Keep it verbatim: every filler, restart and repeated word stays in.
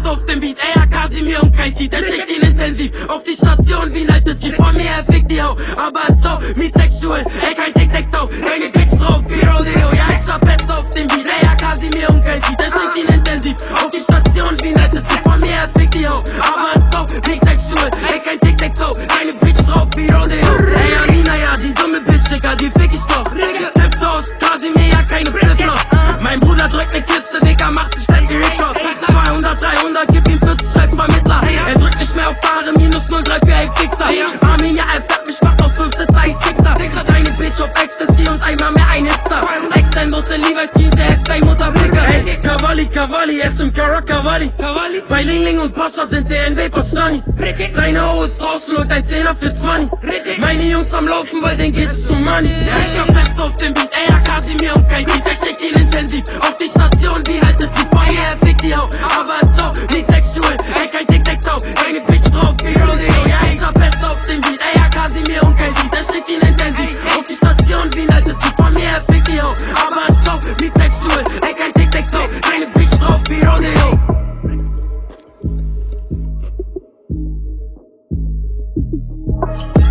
auf dem Beat, ey, Casimir und Casey, der schickt ihn intensiv auf die Station wie ein altes Lied. Von mir er fickt die Hau, aber ist so, mi sexual, ey, kein Tic-Tac-Toe, keine Bitch drauf, wie Rodeo, ja, ich hab Best auf dem Beat, ey, Casimir und Casey, der schickt ihn intensiv auf die Station wie ein altes Lied. Von mir er fickt die Hau, aber ist so, mi sexual, ey, kein Tic-Tac-Toe, keine Bitch drauf, wie Rodeo, ey, Alina, ja, die dumme Bitch, Digga, die fick ich drauf, tippt aus, Casimir, ja, keine Flipflops. Mein Bruder drückt ne Kiste, Digga, macht sich ständig Recross. zweihundert, dreihundert, gib ihm vierzig als Vermittler. Er drückt nicht mehr auf Fahre, minus null drei vier, ey, Fixer. Armin, ja, er fährt mich, macht auf fünf Sitzer, ich Sixer. Deine Bitch auf Ecstasy und einmal mehr ein Hitzer. Extendos, der Levi's Jeans, der ist dein Mutterficker. Ey, Cavalli, Cavalli, er ist im Cara Cavalli. Bei Ling Ling und Pascha sind der N W Pastani. Seine Ho ist draußen und ein Zehner für zwanzig. Meine Jungs am Laufen, weil denen geht es zum Money. Ich hab Best auf dem Beat, ey, Casimir und Casey, der schickt ihn intensiv auf die Station wie ein altes Lied. Von hier er fickt die Hau, aber ist so, nicht sexual, ey, kein Tic-Tac-Toe, keine Bitch drauf, wie Rodeo. Ja, ich hab Best auf dem Beat, ey, Casimir und Casey, der schickt ihn intensiv auf die Station wie ein altes Lied. Von mir er fickt die Hau, aber ist so, nicht sexual, ey, kein Tic-Tac-Toe, keine Bitch drauf, wie Rodeo. You